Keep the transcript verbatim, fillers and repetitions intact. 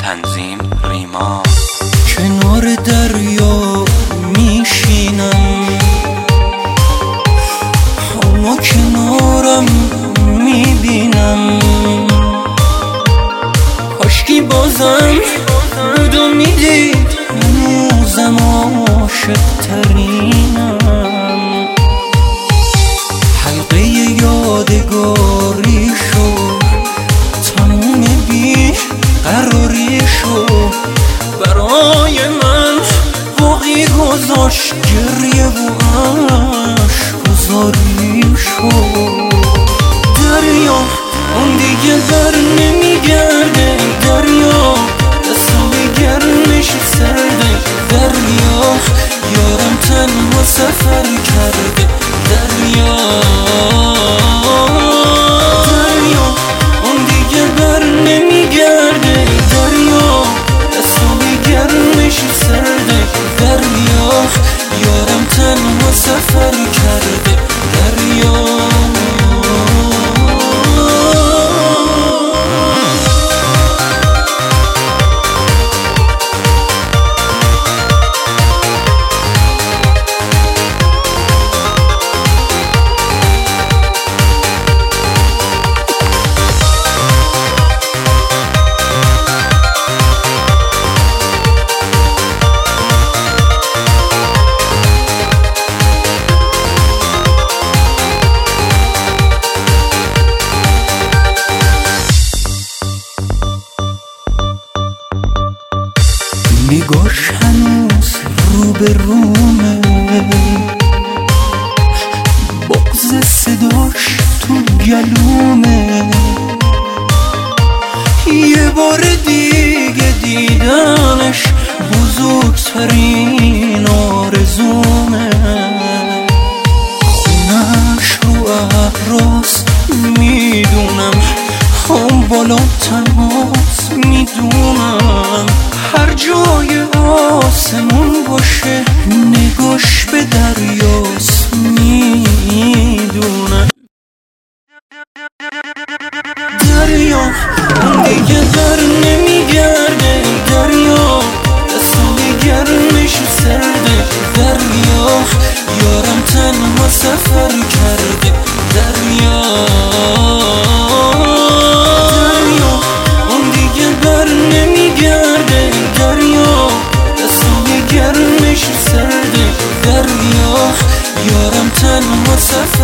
تنظیم ریما. کنار دریا میشینم، اما کنارم میبینم. کاشکی بازم بودم میدید هنوزم عاشق ترینم. حلقه یادگاری شو، تموم بی قراری شو، برای من باقی گذاشت گریه و عشق گذاری شو. دریا اون دیگه بر نمیگرده، دریا دستم به گرمش سرده. دریا یارم تنها سفر کرده. دریا دریا اون دیگه بر نمیگرده، دریا دستم به گرمش سرده. دریا یارم تنها سفر کرده. دریا نگاش هنوز رو به رومه، بغض صداش تو گلومه. یه بار دیگه دیدنش بزرگترین آرزومه. خونش رو احراز میدونم، هم بالا تماس میدونم. هر جای آسمون باشه نگاش به دریاست میدونم. دریا اون دیگه در نمیگرده، دریا دستم به گرمش سرده. دریا یارم تنها سفر کرده. دریا دریا اون دیگه بر نمیگرده، دریا دستم به گرمش سرده. دریا یارم تنها سفر